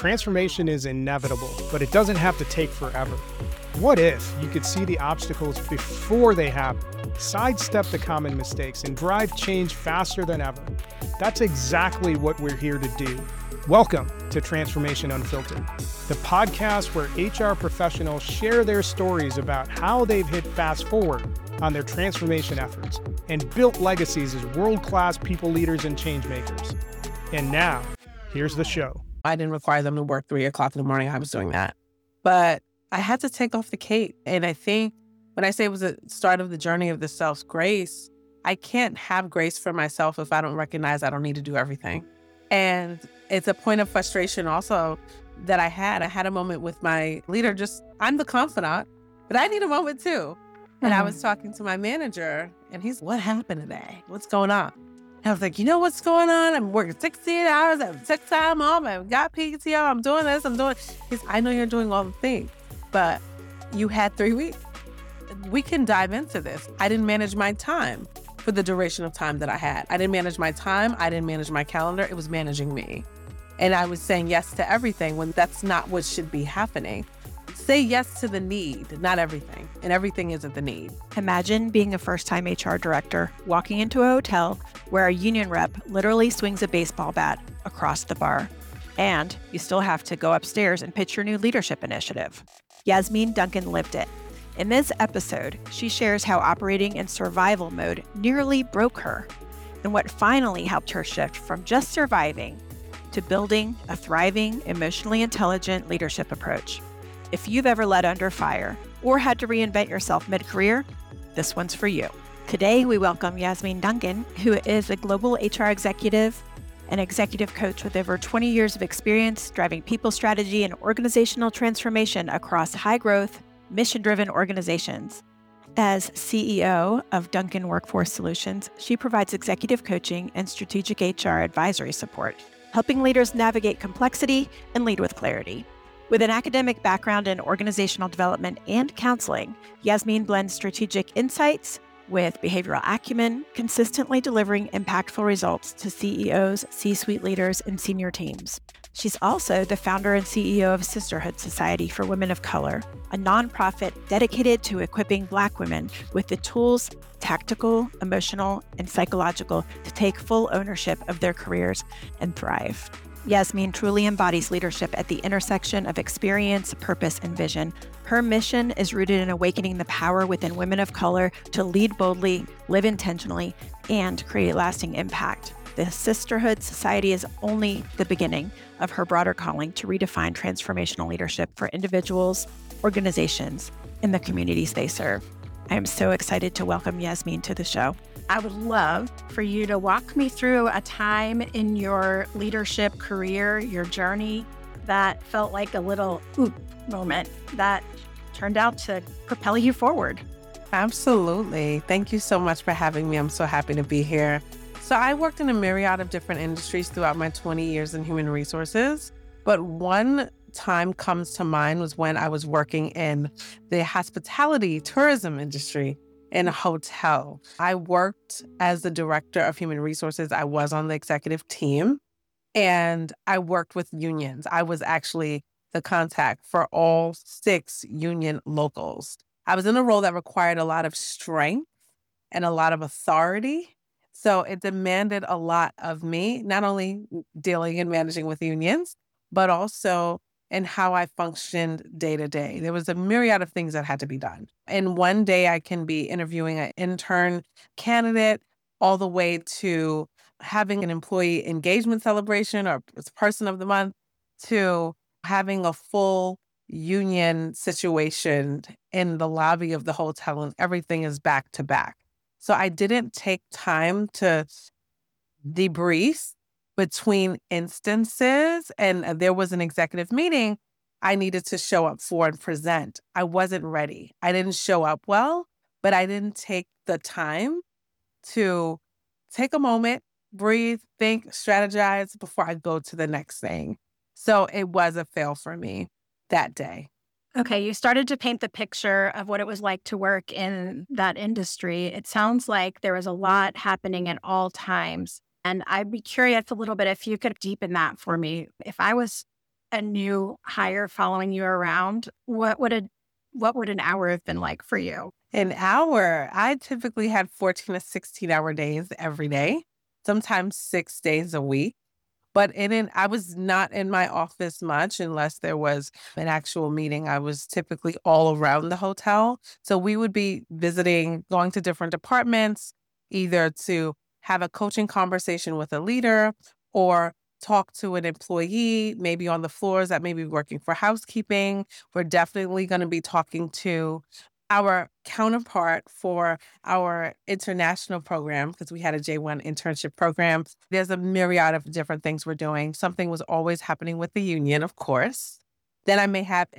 Transformation is inevitable, but it doesn't have to take forever. What if you could see the obstacles before they happen, sidestep the common mistakes, and drive change faster than ever? That's exactly what we're here to do. Welcome to Transformation Unfiltered, the podcast where HR professionals share their stories about how they've hit fast forward on their transformation efforts and built legacies as world-class people leaders and change makers. And now, here's the show. I didn't require them to work 3 o'clock in the morning. I was doing that. But I had to take off the cape. And I think when I say it was the start of the journey of the self-grace, I can't have grace for myself if I don't recognize I don't need to do everything. And it's a point of frustration also that I had. I had a moment with my leader, I'm the confidant, but I need a moment too. And I was talking to my manager and he's, what happened today? What's going on? And I was like, you know what's going on? I'm working 16 hours, I have 6 time off, I've got PTO, I'm doing this, I'm doing. He's, I know you're doing all the things, but you had 3 weeks. We can dive into this. I didn't manage my time for the duration of time that I had. I didn't manage my time. I didn't manage my calendar. It was managing me. And I was saying yes to everything when that's not what should be happening. Say yes to the need, not everything. And everything isn't the need. Imagine being a first-time HR director, walking into a hotel where a union rep literally swings a baseball bat across the bar. And you still have to go upstairs and pitch your new leadership initiative. Yasmin Duncan lived it. In this episode, she shares how operating in survival mode nearly broke her and what finally helped her shift from just surviving to building a thriving, emotionally intelligent leadership approach. If you've ever led under fire or had to reinvent yourself mid-career, this one's for you. Today, we welcome Yasmin Duncan, who is a global HR executive and executive coach with over 20 years of experience driving people strategy and organizational transformation across high-growth, mission-driven organizations. As CEO of Duncan Workforce Solutions, she provides executive coaching and strategic HR advisory support, helping leaders navigate complexity and lead with clarity. With an academic background in organizational development and counseling, Yasmin blends strategic insights with behavioral acumen, consistently delivering impactful results to CEOs, C-suite leaders, and senior teams. She's also the founder and CEO of Sisterhood Society for Women of Color, a nonprofit dedicated to equipping Black women with the tools, tactical, emotional, and psychological, to take full ownership of their careers and thrive. Yasmin truly embodies leadership at the intersection of experience, purpose, and vision. Her mission is rooted in awakening the power within women of color to lead boldly, live intentionally, and create lasting impact. The Sisterhood Society is only the beginning of her broader calling to redefine transformational leadership for individuals, organizations, and the communities they serve. I am so excited to welcome Yasmin to the show. I would love for you to walk me through a time in your leadership career, your journey, that felt like a little oop moment that turned out to propel you forward. Absolutely. Thank you so much for having me. I'm so happy to be here. So I worked in a myriad of different industries throughout my 20 years in human resources, but one time comes to mind was when I was working in the hospitality tourism industry in a hotel. I worked as the director of human resources. I was on the executive team and I worked with unions. I was actually the contact for all 6 union locals. I was in a role that required a lot of strength and a lot of authority. So it demanded a lot of me, not only dealing and managing with unions, but also in how I functioned day to day. There was a myriad of things that had to be done. And one day I can be interviewing an intern candidate all the way to having an employee engagement celebration or person of the month to having a full union situation in the lobby of the hotel and everything is back to back. So I didn't take time to debrief between instances, and there was an executive meeting I needed to show up for and present. I wasn't ready. I didn't show up well, but I didn't take the time to take a moment, breathe, think, strategize before I go to the next thing. So it was a fail for me that day. Okay, you started to paint the picture of what it was like to work in that industry. It sounds like there was a lot happening at all times. And I'd be curious a little bit if you could deepen that for me. If I was a new hire following you around, what would an hour have been like for you? An hour. I typically had 14 to 16-hour days every day, sometimes 6 days a week. But I was not in my office much unless there was an actual meeting. I was typically all around the hotel. So we would be visiting, going to different departments, either to have a coaching conversation with a leader or talk to an employee, maybe on the floors that may be working for housekeeping. We're definitely going to be talking to our counterpart for our international program, because we had a J1 internship program. There's a myriad of different things we're doing. Something was always happening with the union, of course. Then I may have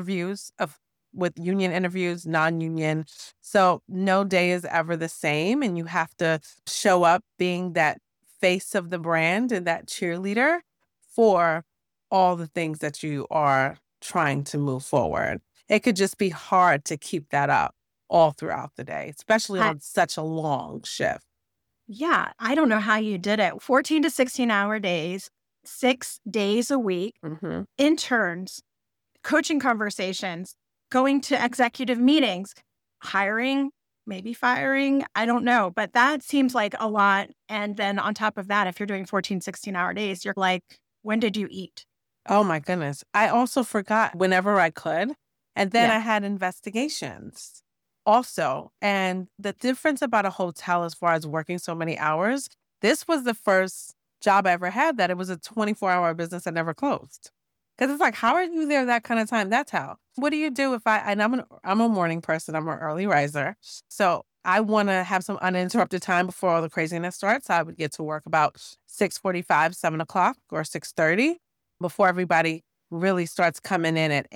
with union interviews, non-union. So no day is ever the same, and you have to show up being that face of the brand and that cheerleader for all the things that you are trying to move forward. It could just be hard to keep that up all throughout the day, especially on such a long shift. Yeah, I don't know how you did it. 14 to 16-hour days, 6 days a week, interns, coaching conversations, going to executive meetings, hiring, maybe firing, I don't know. But that seems like a lot. And then on top of that, if you're doing 14, 16-hour days, you're like, when did you eat? Oh my goodness. I also forgot whenever I could. And then I had investigations also. And the difference about a hotel as far as working so many hours, this was the first job I ever had that it was a 24-hour business that never closed. Because it's like, how are you there that kind of time? That's how. What do you do if I'm a morning person, I'm an early riser. So I want to have some uninterrupted time before all the craziness starts. I would get to work about 6:45, 7 o'clock or 6:30 before everybody really starts coming in at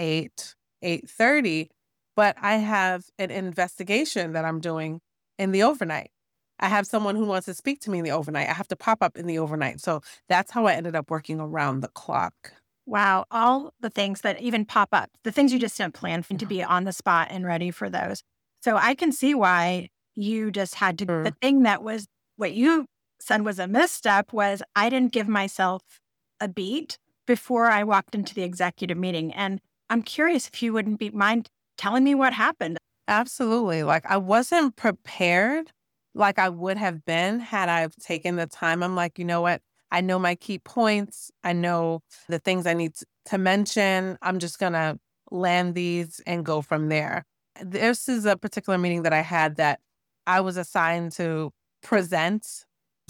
8:30. But I have an investigation that I'm doing in the overnight. I have someone who wants to speak to me in the overnight. I have to pop up in the overnight. So that's how I ended up working around the clock. Wow. All the things that even pop up, the things you just didn't plan for, to be on the spot and ready for those. So I can see why you just had to, the thing that was what you said was a misstep was I didn't give myself a beat before I walked into the executive meeting. And I'm curious if you wouldn't be mind telling me what happened. Absolutely. Like I wasn't prepared like I would have been had I taken the time. I'm like, you know what? I know my key points. I know the things I need to mention. I'm just going to land these and go from there. This is a particular meeting that I had that I was assigned to present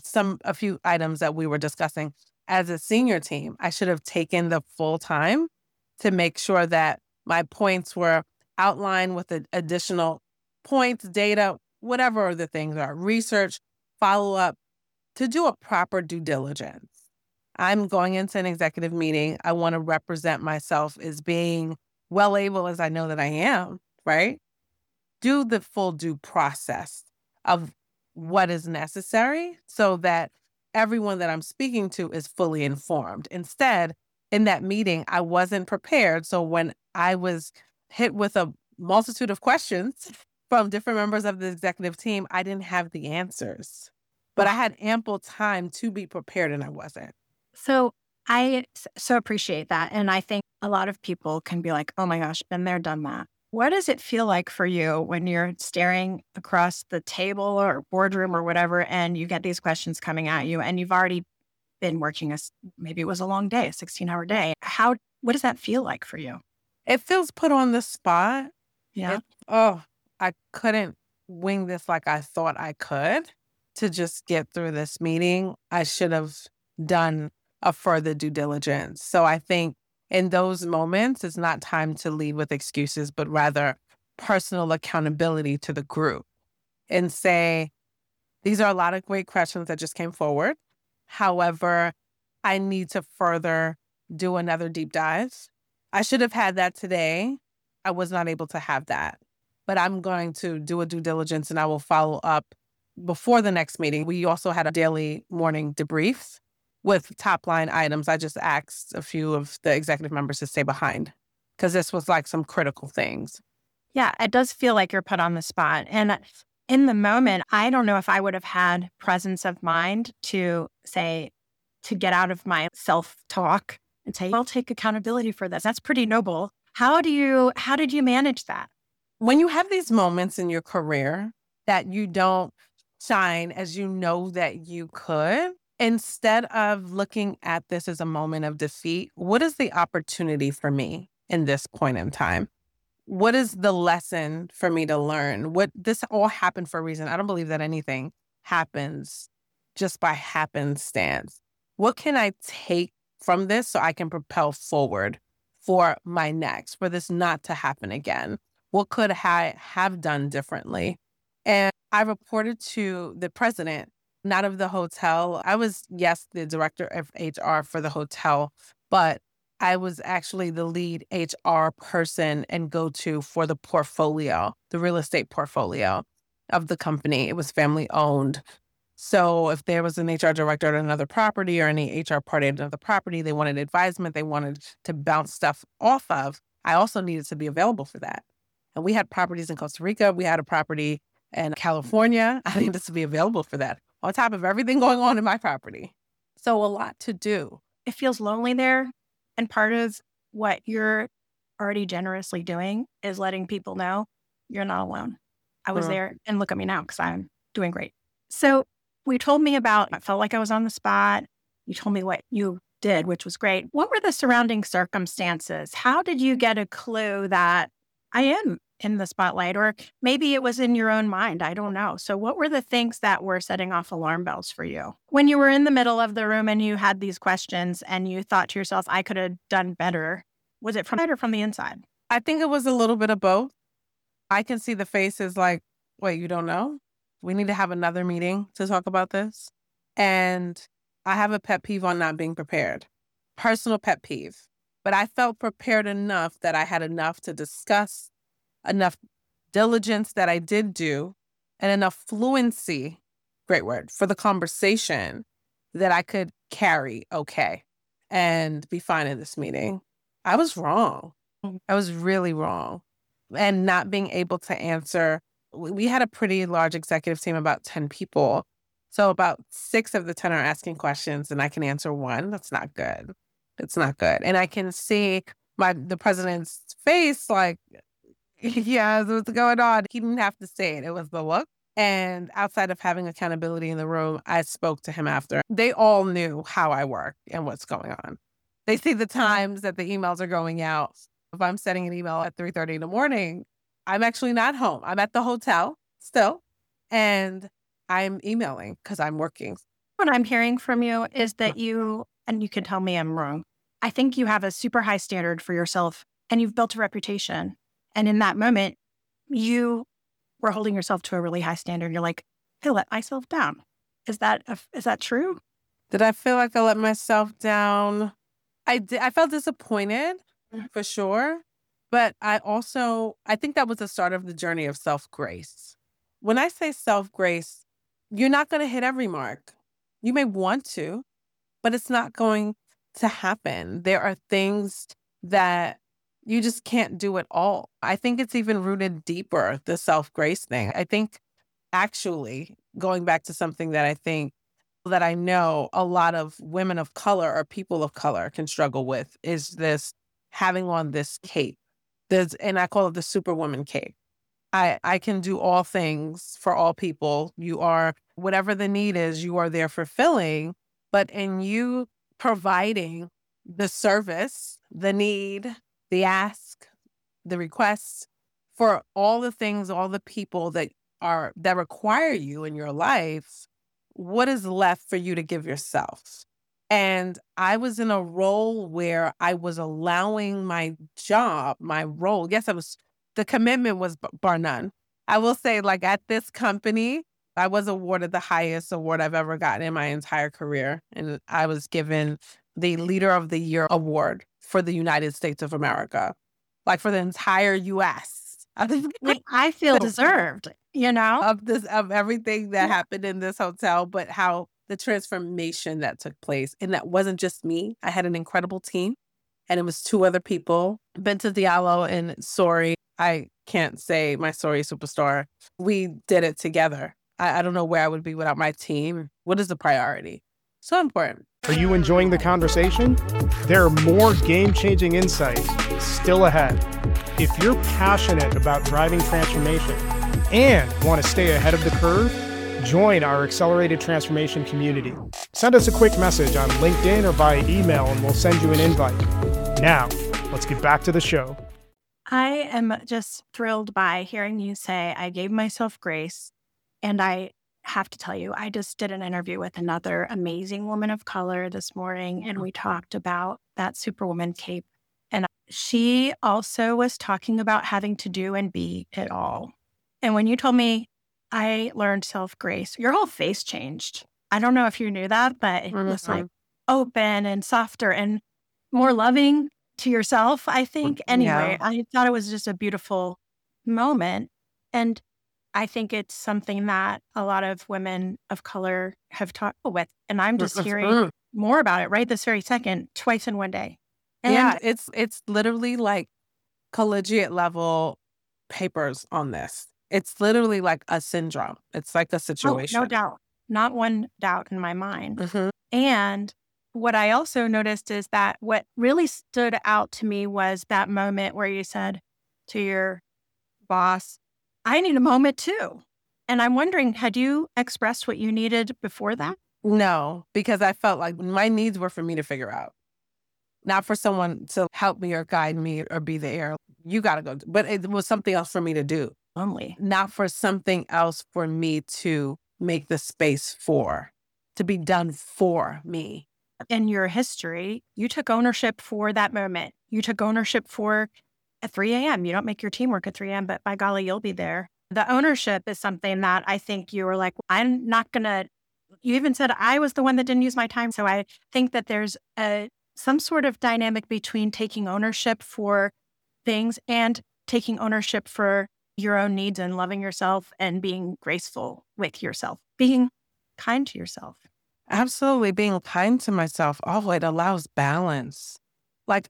a few items that we were discussing. As a senior team, I should have taken the full time to make sure that my points were outlined with additional points, data, whatever the things are, research, follow up, to do a proper due diligence. I'm going into an executive meeting. I want to represent myself as being well able as I know that I am, right? Do the full due process of what is necessary so that everyone that I'm speaking to is fully informed. Instead, in that meeting, I wasn't prepared. So when I was hit with a multitude of questions from different members of the executive team, I didn't have the answers. But I had ample time to be prepared and I wasn't. So I so appreciate that. And I think a lot of people can be like, oh my gosh, been there, done that. What does it feel like for you when you're staring across the table or boardroom or whatever, and you get these questions coming at you and you've already been working maybe it was a long day, a 16-hour day. What does that feel like for you? It feels put on the spot. Yeah. I couldn't wing this like I thought I could. To just get through this meeting, I should have done a further due diligence. So I think in those moments, it's not time to lead with excuses, but rather personal accountability to the group and say, these are a lot of great questions that just came forward. However, I need to further do another deep dive. I should have had that today. I was not able to have that, but I'm going to do a due diligence and I will follow up before the next meeting. We also had a daily morning debrief with top line items. I just asked a few of the executive members to stay behind because this was like some critical things. Yeah, it does feel like you're put on the spot. And in the moment, I don't know if I would have had presence of mind to say, to get out of my self-talk and say, I'll take accountability for this. That's pretty noble. How did you manage that? When you have these moments in your career that you don't shine as you know that you could, instead of looking at this as a moment of defeat, what is the opportunity for me in this point in time? What is the lesson for me to learn? This all happened for a reason. I don't believe that anything happens just by happenstance. What can I take from this so I can propel forward for my next, for this not to happen again? What could I have done differently? And I reported to the president, not of the hotel. I was, yes, the director of HR for the hotel, but I was actually the lead HR person and go-to for the portfolio, the real estate portfolio of the company. It was family owned. So if there was an HR director at another property or any HR party at another property, they wanted advisement, they wanted to bounce stuff off of, I also needed to be available for that. And we had properties in Costa Rica. We had a property in California. I needed to be available for that on top of everything going on in my property. So a lot to do. It feels lonely there. And part of what you're already generously doing is letting people know you're not alone. I was there, and look at me now because I'm doing great. So we told me about, I felt like I was on the spot. You told me what you did, which was great. What were the surrounding circumstances? How did you get a clue that I am in the spotlight? Or maybe it was in your own mind. I don't know. So what were the things that were setting off alarm bells for you? When you were in the middle of the room and you had these questions and you thought to yourself, I could have done better. Was it from the outside or from the inside? I think it was a little bit of both. I can see the faces like, wait, you don't know? We need to have another meeting to talk about this. And I have a pet peeve on not being prepared. Personal pet peeve. But I felt prepared enough that I had enough to discuss, enough diligence that I did do, and enough fluency, great word, for the conversation that I could carry okay and be fine in this meeting. I was wrong. I was really wrong. And not being able to answer, we had a pretty large executive team, about 10 people. So about 6 of the 10 are asking questions and I can answer 1. That's not good. It's not good. And I can see the president's face like, yeah, what's going on? He didn't have to say it. It was the look. And outside of having accountability in the room, I spoke to him after. They all knew how I work and what's going on. They see the times that the emails are going out. If I'm sending an email at 3:30 in the morning, I'm actually not home. I'm at the hotel still, and I'm emailing because I'm working. What I'm hearing from you is that you, and you can tell me I'm wrong, I think you have a super high standard for yourself and you've built a reputation. And in that moment, you were holding yourself to a really high standard. You're like, I let myself down. Is that true? Did I feel like I let myself down? I did. I felt disappointed for sure. But I think that was the start of the journey of self-grace. When I say self-grace, you're not going to hit every mark. You may want to, but it's not going to happen. There are things that you just can't do it all. I think it's even rooted deeper, the self-grace thing. I think actually going back to something that I think that I know a lot of women of color or people of color can struggle with is this having on this cape. And I call it the superwoman cape. I can do all things for all people. You are, whatever the need is, you are there fulfilling. But in you providing the service, the need, the ask, the request for all the things, all the people that require you in your life, what is left for you to give yourself? And I was in a role where I was allowing my job, my role. Yes, the commitment was bar none. I will say, like, at this company, I was awarded the highest award I've ever gotten in my entire career. And I was given the Leader of the Year award for the United States of America, like for the entire U.S. I feel deserved, of everything that happened in this hotel, but how the transformation that took place. And that wasn't just me. I had an incredible team, and it was 2 other people, Binta Diallo and Sori. I can't say my Sori superstar. We did it together. I don't know where I would be without my team. What is the priority? So important. Are you enjoying the conversation? There are more game-changing insights still ahead. If you're passionate about driving transformation and want to stay ahead of the curve, join our Accelerated Transformation community. Send us a quick message on LinkedIn or via email and we'll send you an invite. Now, let's get back to the show. I am just thrilled by hearing you say, I gave myself grace. And I have to tell you, I just did an interview with another amazing woman of color this morning, and we talked about that Superwoman cape. And she also was talking about having to do and be it all. And when you told me I learned self-grace, your whole face changed. I don't know if you knew that, but it was like open and softer and more loving to yourself, I think. Anyway, I thought it was just a beautiful moment. And I think it's something that a lot of women of color have talked with. And I'm just hearing more about it right this very second, twice in one day. And it's literally like collegiate level papers on this. It's literally like a syndrome. It's like a situation. No doubt. Not one doubt in my mind. And what I also noticed is that what really stood out to me was that moment where you said to your boss, I need a moment too. And I'm wondering, had you expressed what you needed before that? No, because I felt like my needs were for me to figure out, not for someone to help me or guide me or be there. You got to go. But it was something else for me to do. Only. Not for something else for me to make the space for, to be done for me. In your history, you took ownership for that moment. You took ownership for at 3 a.m. You don't make your team work at 3 a.m., but by golly, you'll be there. The ownership is something that I think you were like, I'm not going to, you even said I was the one that didn't use my time. So I think that there's some sort of dynamic between taking ownership for things and taking ownership for your own needs and loving yourself and being graceful with yourself, being kind to yourself. Absolutely. Being kind to myself. Oh, it allows balance. Like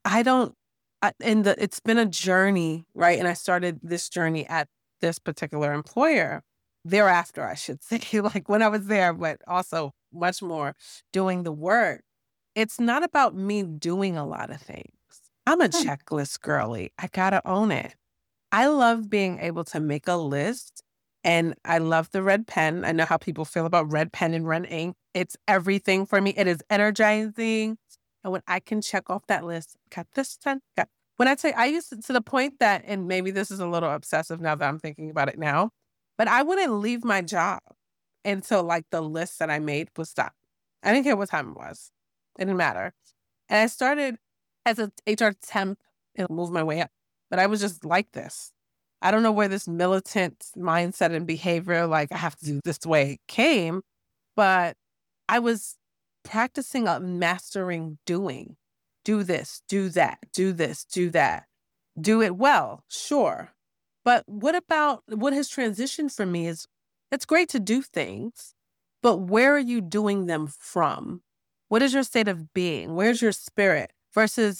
it's been a journey, right? And I started this journey at this particular employer. Thereafter, I should say, like when I was there, but also much more doing the work. It's not about me doing a lot of things. I'm a checklist girly. I gotta own it. I love being able to make a list, and I love the red pen. I know how people feel about red pen and red ink. It's everything for me. It is energizing. And when I can check off that list, got this done. When I say I used to the point that, and maybe this is a little obsessive now that I'm thinking about it now, but I wouldn't leave my job until like the list that I made was done. I didn't care what time it was. It didn't matter. And I started as an HR temp and moved my way up. But I was just like this. I don't know where this militant mindset and behavior, like I have to do this way, came, but I was practicing mastering doing. Do this, do that, do this, do that. Do it well, sure. But what has transitioned for me is it's great to do things, but where are you doing them from? What is your state of being? Where's your spirit versus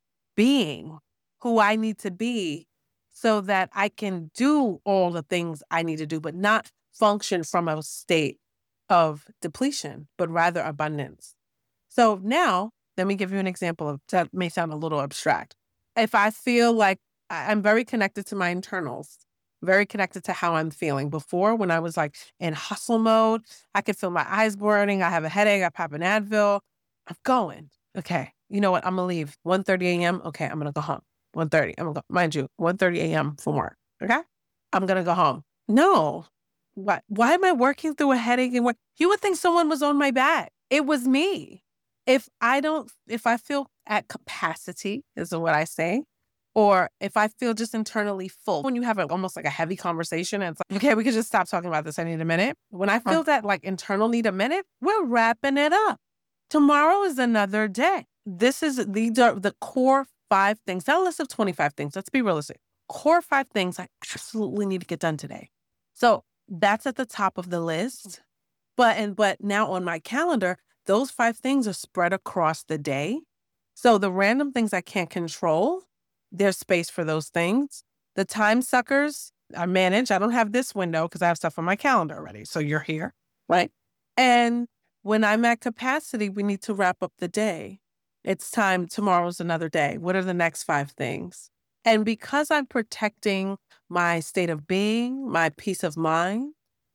being who I need to be so that I can do all the things I need to do, but not function from a state of depletion, but rather abundance. So now, let me give you an example of that may sound a little abstract. If I feel like I'm very connected to my internals, very connected to how I'm feeling. Before, when I was like in hustle mode, I could feel my eyes burning. I have a headache. I pop an Advil. I'm going. Okay, you know what? I'm going to leave 1:30 a.m. Okay, I'm going to go home. 1:30. I'm going to go, mind you, 1:30 a.m. from work. Okay? I'm going to go home. No. What? Why am I working through a headache and work? You would think someone was on my back. It was me. If I feel at capacity, is what I say, or if I feel just internally full, when you have almost like a heavy conversation and it's like, okay, we could just stop talking about this. I need a minute. When I feel that like internal need a minute, we're wrapping it up. Tomorrow is another day. These are the core 5 things, not a list of 25 things. Let's be realistic. Core 5 things I absolutely need to get done today. So that's at the top of the list. But now on my calendar, those 5 things are spread across the day. So the random things I can't control, there's space for those things. The time suckers I manage. I don't have this window because I have stuff on my calendar already. So you're here, right? And When I'm at capacity, we need to wrap up the day. It's time. Tomorrow's another day. What are the next 5 things? And because I'm protecting my state of being, my peace of mind,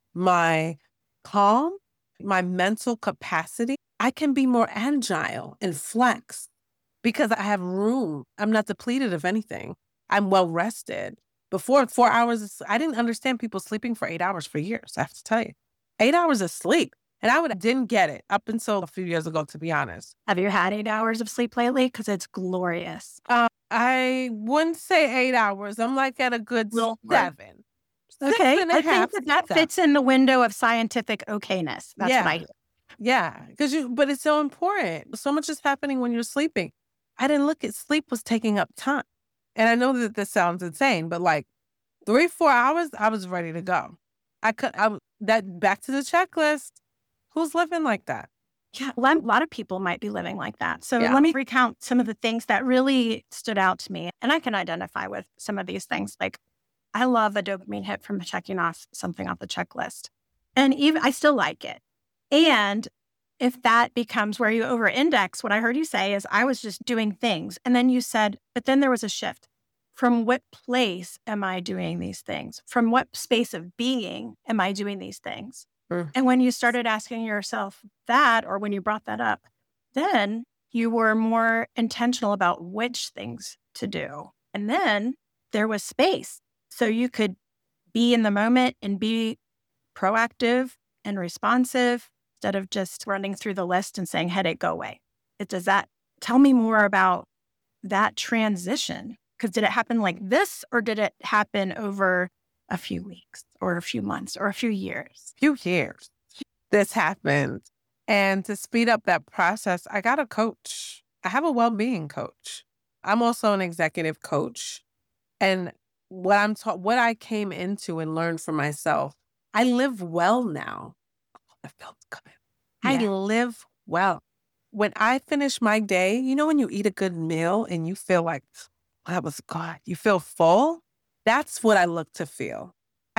my calm, my mental capacity, I can be more agile and flex because I have room. I'm not depleted of anything. I'm well rested. Before 4 hours, I didn't understand people sleeping for 8 hours for years. I have to tell you, 8 hours of sleep. And I didn't get it up until a few years ago, to be honest. Have you had 8 hours of sleep lately? Because it's glorious. I wouldn't say 8 hours. I'm like at a good 7. Okay. 6 and a I half, think that fits in the window of scientific okayness. That's what I hear. Yeah. But it's so important. So much is happening when you're sleeping. I didn't look at sleep was taking up time. And I know that this sounds insane, but like 3-4 hours, I was ready to go. Back to the checklist. Who's living like that? Yeah, a lot of people might be living like that. So let me recount some of the things that really stood out to me. And I can identify with some of these things. Like, I love a dopamine hit from checking off something off the checklist. And even I still like it. And if that becomes where you over-index, what I heard you say is I was just doing things. And then you said, but then there was a shift. From what place am I doing these things? From what space of being am I doing these things? And when you started asking yourself that, or when you brought that up, then you were more intentional about which things to do. And then there was space. So you could be in the moment and be proactive and responsive instead of just running through the list and saying, headache, go away. Tell me more about that transition. Because did it happen like this, or did it happen over a few weeks or a few months or a few years? Few years. This happened. And to speed up that process, I got a coach. I have a well-being coach. I'm also an executive coach. And what I came into and learned for myself, I live well now. That felt good. I live well. When I finish my day, you know, when you eat a good meal and you feel like, that was good. You feel full. That's what I look to feel.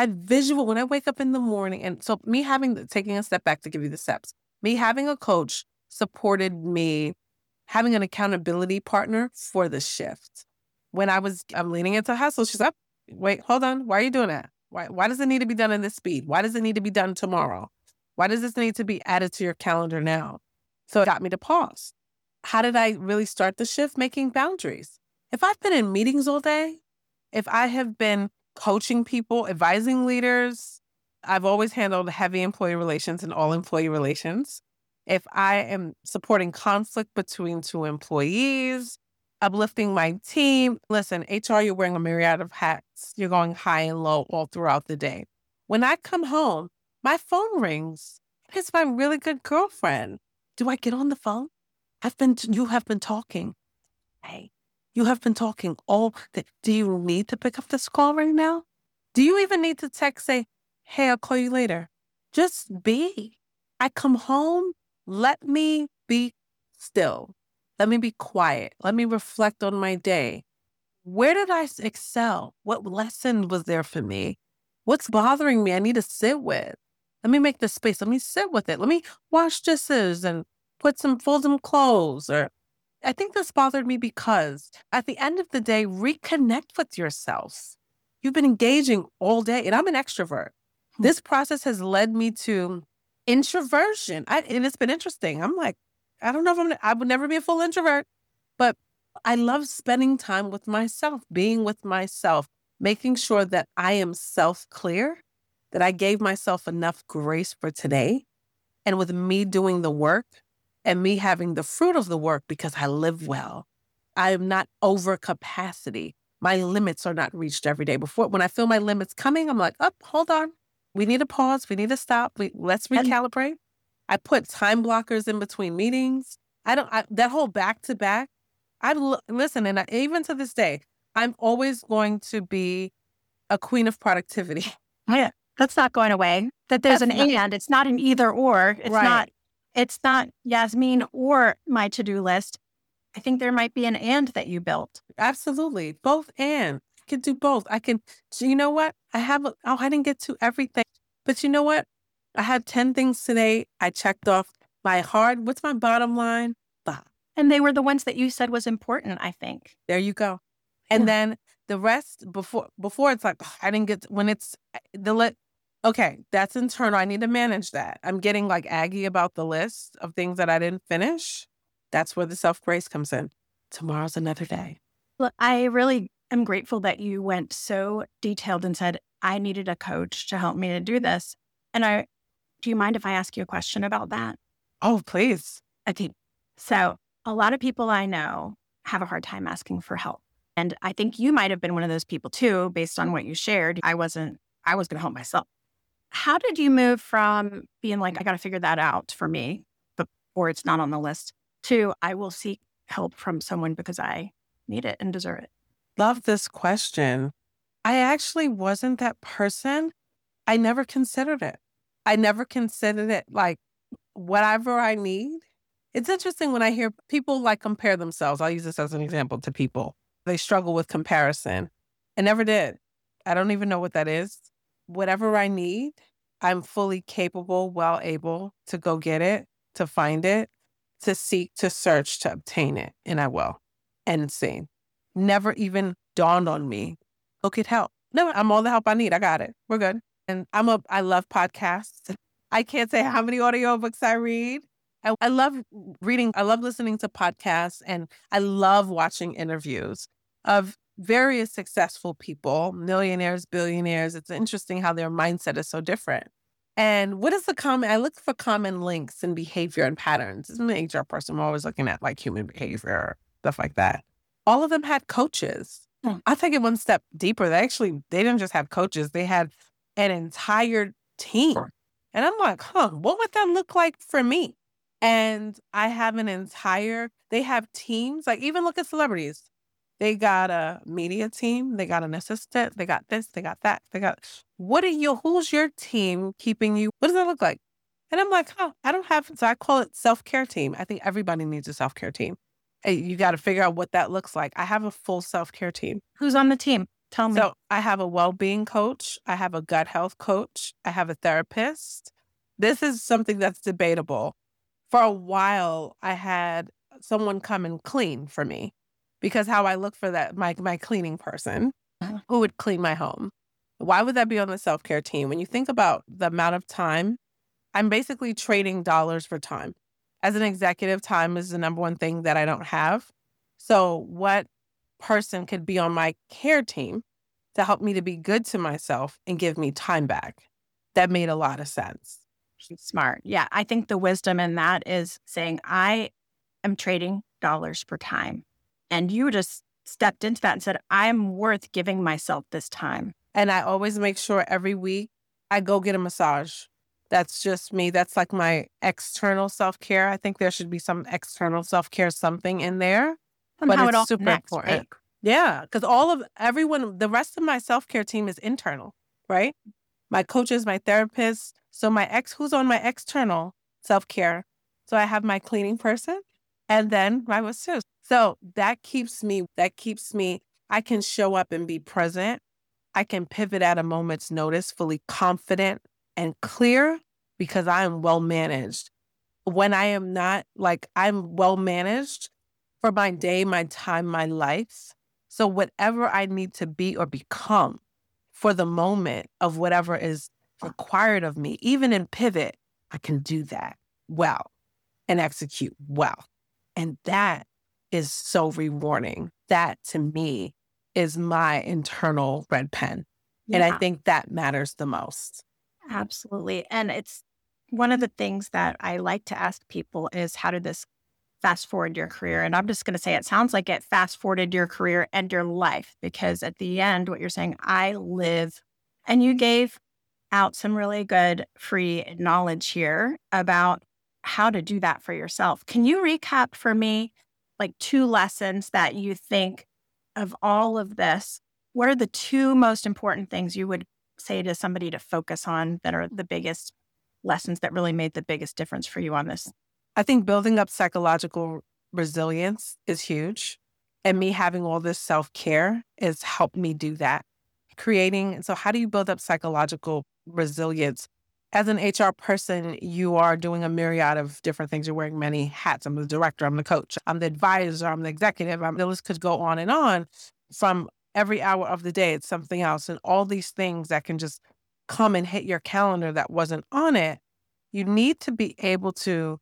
When I wake up in the morning. And so taking a step back to give you the steps, me having a coach supported me having an accountability partner for the shift. When I'm leaning into hustle, she's up. Wait, hold on. Why are you doing that? Why does it need to be done in this speed? Why does it need to be done tomorrow? Why does this need to be added to your calendar now? So it got me to pause. How did I really start the shift? Making boundaries. If I've been in meetings all day, if I have been coaching people, advising leaders, I've always handled heavy employee relations and all employee relations. If I am supporting conflict between 2 employees, uplifting my team, listen, HR, you're wearing a myriad of hats. You're going high and low all throughout the day. When I come home, my phone rings. It's my really good girlfriend. Do I get on the phone? You have been talking. Hey. You have been talking all day. Do you need to pick up this call right now? Do you even need to text, say, hey, I'll call you later? Just be. I come home, let me be still. Let me be quiet. Let me reflect on my day. Where did I excel? What lesson was there for me? What's bothering me I need to sit with? Let me make the space. Let me sit with it. Let me wash dishes and fold some clothes. Or I think this bothered me because at the end of the day, reconnect with yourself. You've been engaging all day, and I'm an extrovert. This process has led me to introversion. And it's been interesting. I'm like, I don't know if I would never be a full introvert, but I love spending time with myself, being with myself, making sure that I am self-clear, that I gave myself enough grace for today. And with me doing the work and me having the fruit of the work because I live well, I am not over capacity. My limits are not reached every day. When I feel my limits coming, I'm like, hold on. We need to pause. We need to stop. Let's recalibrate. I put time blockers in between meetings. That whole back-to-back, listen, and even to this day, I'm always going to be a queen of productivity. Yeah, that's not going away. That there's and. It's not an either or. It's not Yasmin or my to-do list. I think there might be an and that you built. Absolutely. Both and. I can do both. You know what? I didn't get to everything. But you know what? I had 10 things today. I checked off what's my bottom line? Stop. And they were the ones that you said was important, I think. There you go. And then the rest before it's like, "Ugh, I didn't get when it's okay, that's internal. I need to manage that. I'm getting like aggy about the list of things that I didn't finish. That's where the self-grace comes in. Tomorrow's another day. Look, I really am grateful that you went so detailed and said, I needed a coach to help me to do this. And do you mind if I ask you a question about that? Oh, please. Okay. So a lot of people I know have a hard time asking for help. And I think you might have been one of those people too, based on what you shared. I was going to help myself. How did you move from being like, I got to figure that out for me, or it's not on the list, to I will seek help from someone because I need it and deserve it? Love this question. I actually wasn't that person. I never considered it. I never considered it like whatever I need. It's interesting when I hear people like compare themselves. I'll use this as an example to people. They struggle with comparison. I never did. I don't even know what that is. Whatever I need, I'm fully capable, well able to go get it, to find it, to seek, to search, to obtain it. And I will. End scene. Never even dawned on me, go get help. No, I'm all the help I need. I got it. We're good. And I love podcasts. I can't say how many audiobooks I read. I love reading. I love listening to podcasts, and I love watching interviews of various successful people, millionaires, billionaires. It's interesting how their mindset is so different. And what is the common? I look for common links in behavior and patterns. As an HR person, I'm always looking at like human behavior, stuff like that. All of them had coaches. I'll take it one step deeper. They didn't just have coaches. They had an entire team. And I'm like, what would that look like for me? And I have they have teams, like even look at celebrities. They got a media team, they got an assistant, they got this, they got that, who's your team keeping you? What does that look like? And I'm like, I don't have, so I call it self-care team. I think everybody needs a self-care team. Hey, you got to figure out what that looks like. I have a full self-care team. Who's on the team? Tell me. So I have a well-being coach. I have a gut health coach. I have a therapist. This is something that's debatable. For a while, I had someone come and clean for me because how I look for that, my cleaning person who would clean my home. Why would that be on the self-care team? When you think about the amount of time, I'm basically trading dollars for time. As an executive, time is the number one thing that I don't have. So what person could be on my care team to help me to be good to myself and give me time back? That made a lot of sense. Smart. Yeah. I think the wisdom in that is saying, I am trading dollars for time. And you just stepped into that and said, I'm worth giving myself this time. And I always make sure every week I go get a massage. That's just me. That's like my external self-care. I think there should be some external self-care, something in there. Somehow but it's super important. Right? Yeah. Because the rest of my self-care team is internal, right? My coaches, my therapists. So who's on my external self-care? So I have my cleaning person and then my masseuse. So that keeps me, I can show up and be present. I can pivot at a moment's notice, fully confident and clear because I am well managed. When I am not, I'm well managed for my day, my time, my life. So whatever I need to be or become for the moment of whatever is required of me, even in pivot, I can do that well and execute well. And that is so rewarding. That to me is my internal red pen. Yeah. And I think that matters the most. Absolutely. And it's one of the things that I like to ask people is, how did this fast forward your career? And I'm just going to say, it sounds like it fast forwarded your career and your life, because at the end, what you're saying, I live, and you gave out some really good free knowledge here about how to do that for yourself. Can you recap for me, like 2 lessons that you think of all of this? What are the 2 most important things you would say to somebody to focus on that are the biggest lessons that really made the biggest difference for you on this? I think building up psychological resilience is huge. And me having all this self-care has helped me do that. So how do you build up psychological resilience? As an HR person, you are doing a myriad of different things. You're wearing many hats. I'm the director, I'm the coach, I'm the advisor, I'm the executive. The list could go on and on. From every hour of the day, it's something else. And all these things that can just come and hit your calendar that wasn't on it. You need to be able to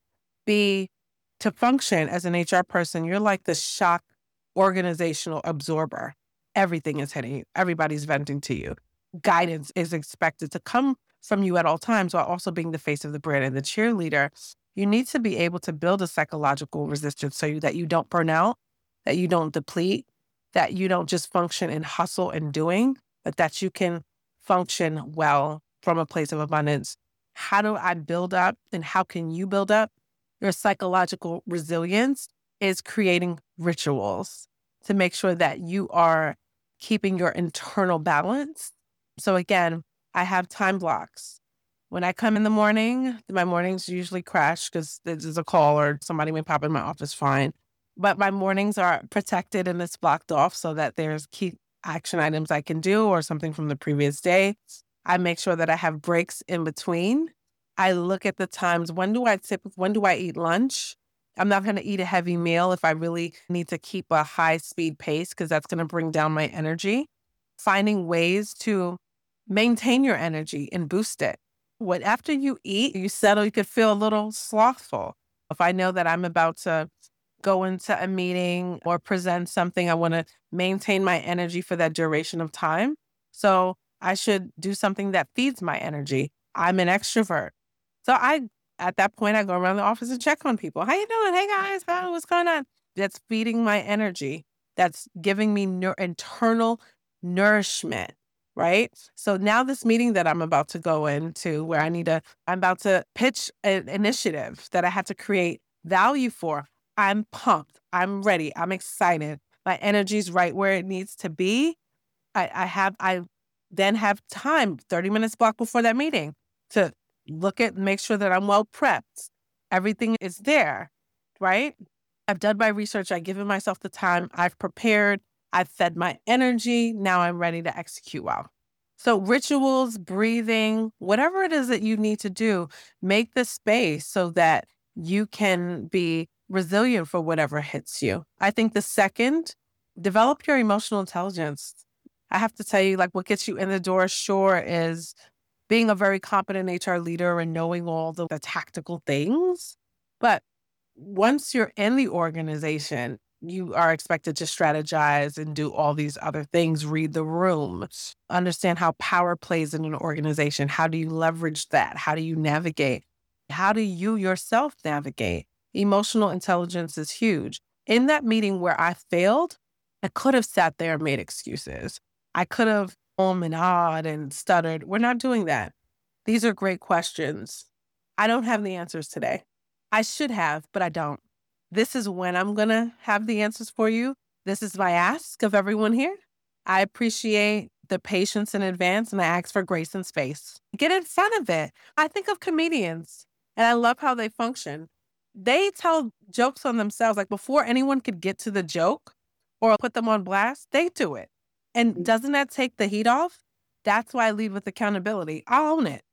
function as an HR person. You're like the shock organizational absorber. Everything is hitting you. Everybody's venting to you. Guidance is expected to come from you at all times while also being the face of the brand and the cheerleader. You need to be able to build a psychological resistance so that you don't burn out, that you don't deplete, that you don't just function in hustle and doing, but that you can function well from a place of abundance. How do I build up and how can you build up your psychological resilience? Is creating rituals to make sure that you are keeping your internal balance. So again, I have time blocks. When I come in the morning, my mornings usually crash because there's a call or somebody may pop in my office, fine. But my mornings are protected and it's blocked off so that there's key action items I can do or something from the previous day. I make sure that I have breaks in between. I look at the times, when do I eat lunch? I'm not going to eat a heavy meal if I really need to keep a high speed pace because that's going to bring down my energy. Finding ways to maintain your energy and boost it. After you eat, you settle, you could feel a little slothful. If I know that I'm about to go into a meeting or present something, I want to maintain my energy for that duration of time. So I should do something that feeds my energy. I'm an extrovert. So at that point, I go around the office and check on people. How you doing? Hey guys, what's going on? That's feeding my energy. That's giving me internal nourishment, right? So now this meeting that I'm about to go into where I'm about to pitch an initiative that I have to create value for. I'm pumped. I'm ready. I'm excited. My energy's right where it needs to be. I then have time, 30 minutes block before that meeting to make sure that I'm well prepped. Everything is there, right? I've done my research. I've given myself the time. I've prepared. I've fed my energy. Now I'm ready to execute well. So rituals, breathing, whatever it is that you need to do, make the space so that you can be resilient for whatever hits you. I think the second, develop your emotional intelligence. I have to tell you, what gets you in the door, sure, is being a very competent HR leader and knowing all the tactical things. But once you're in the organization, you are expected to strategize and do all these other things, read the room, understand how power plays in an organization. How do you leverage that? How do you navigate? How do you yourself navigate? Emotional intelligence is huge. In that meeting where I failed, I could have sat there and made excuses. I could have and ahhed and stuttered. We're not doing that. These are great questions. I don't have the answers today. I should have, but I don't. This is when I'm going to have the answers for you. This is my ask of everyone here. I appreciate the patience in advance and I ask for grace and space. Get in front of it. I think of comedians and I love how they function. They tell jokes on themselves. Before anyone could get to the joke or put them on blast, they do it. And doesn't that take the heat off? That's why I lead with accountability. I'll own it.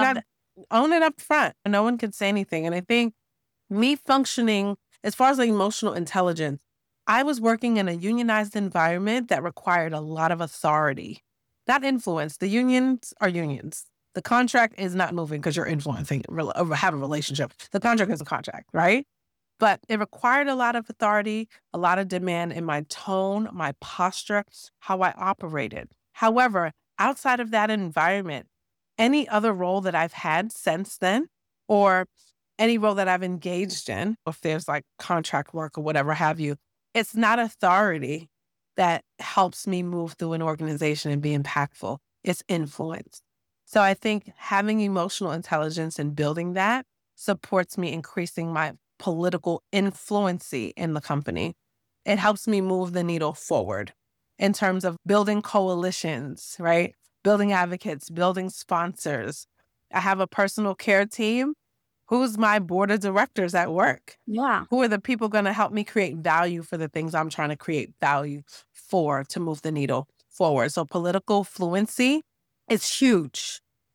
Own it up front. No one can say anything. And I think me functioning, as far as emotional intelligence, I was working in a unionized environment that required a lot of authority, not influence. The unions are unions. The contract is not moving because you're influencing or have a relationship. The contract is a contract, right? But it required a lot of authority, a lot of demand in my tone, my posture, how I operated. However, outside of that environment, any other role that I've had since then, or any role that I've engaged in, if there's contract work or whatever have you, it's not authority that helps me move through an organization and be impactful. It's influence. So I think having emotional intelligence and building that supports me increasing my political influency in the company. It helps me move the needle forward in terms of building coalitions, right? Building advocates, building sponsors. I have a personal care team. Who's my board of directors at work? Yeah. Who are the people going to help me create value for the things I'm trying to create value for to move the needle forward? So political fluency is huge.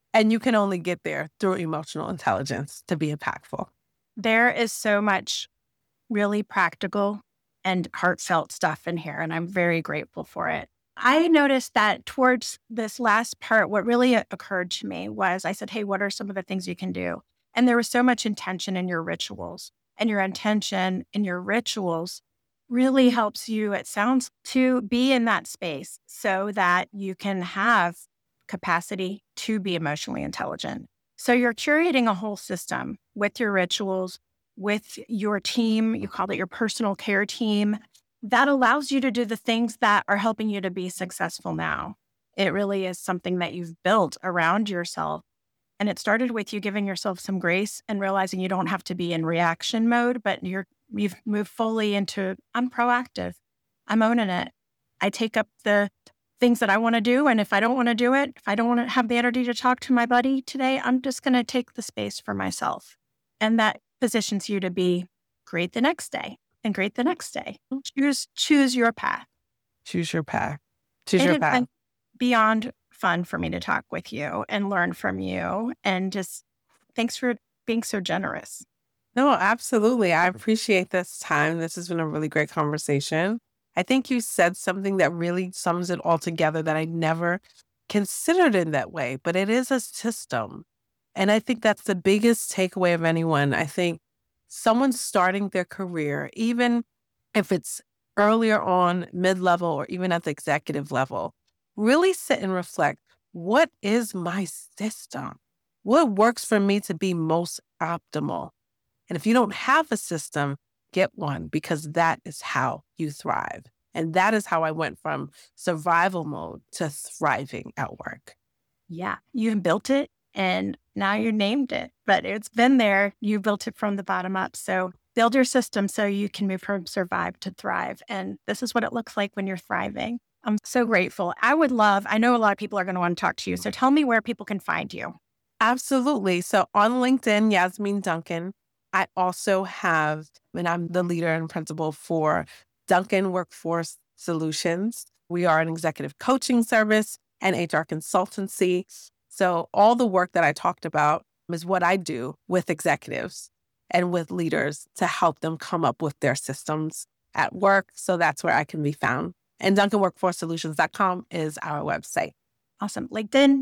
And you can only get there through emotional intelligence to be impactful. There is so much really practical and heartfelt stuff in here, and I'm very grateful for it. I noticed that towards this last part, what really occurred to me was I said, hey, what are some of the things you can do? And there was so much intention in your rituals, and your intention in your rituals really helps you, it sounds, to be in that space so that you can have capacity to be emotionally intelligent. So you're curating a whole system with your rituals, with your team, you call it your personal care team, that allows you to do the things that are helping you to be successful now. It really is something that you've built around yourself. And it started with you giving yourself some grace and realizing you don't have to be in reaction mode, but you've moved fully into, I'm proactive. I'm owning it. I take up the things that I want to do. And if I don't want to do it, if I don't want to have the energy to talk to my buddy today, I'm just going to take the space for myself. And that positions you to be great the next day and great the next day. Choose your path. Choose your path. Choose your path. Beyond fun for me to talk with you and learn from you. And just thanks for being so generous. No, absolutely. I appreciate this time. This has been a really great conversation. I think you said something that really sums it all together that I never considered in that way, but it is a system. And I think that's the biggest takeaway of anyone. I think someone starting their career, even if it's earlier on, mid-level, or even at the executive level, really sit and reflect, what is my system? What works for me to be most optimal? And if you don't have a system, get one, because that is how you thrive. And that is how I went from survival mode to thriving at work. Yeah, you built it and now you named it, but it's been there. You built it from the bottom up. So build your system so you can move from survive to thrive. And this is what it looks like when you're thriving. I'm so grateful. I know a lot of people are going to want to talk to you. So tell me where people can find you. Absolutely. So on LinkedIn, Yasmeen Duncan. I also have, and I'm the leader and principal for Duncan Workforce Solutions. We are an executive coaching service and HR consultancy. So all the work that I talked about is what I do with executives and with leaders to help them come up with their systems at work. So that's where I can be found. And DuncanWorkforceSolutions.com is our website. Awesome. LinkedIn,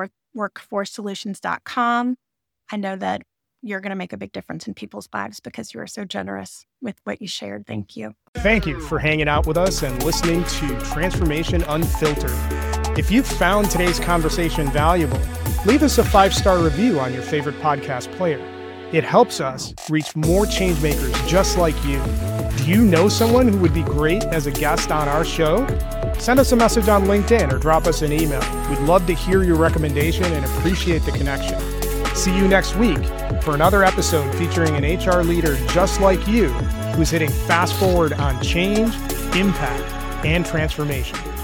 DuncanWorkforceSolutions.com. I know that you're going to make a big difference in people's lives because you are so generous with what you shared. Thank you. Thank you for hanging out with us and listening to Transformation Unfiltered. If you found today's conversation valuable, leave us a 5-star review on your favorite podcast player. It helps us reach more changemakers just like you. Do you know someone who would be great as a guest on our show? Send us a message on LinkedIn or drop us an email. We'd love to hear your recommendation and appreciate the connection. See you next week for another episode featuring an HR leader just like you who's hitting fast forward on change, impact, and transformation.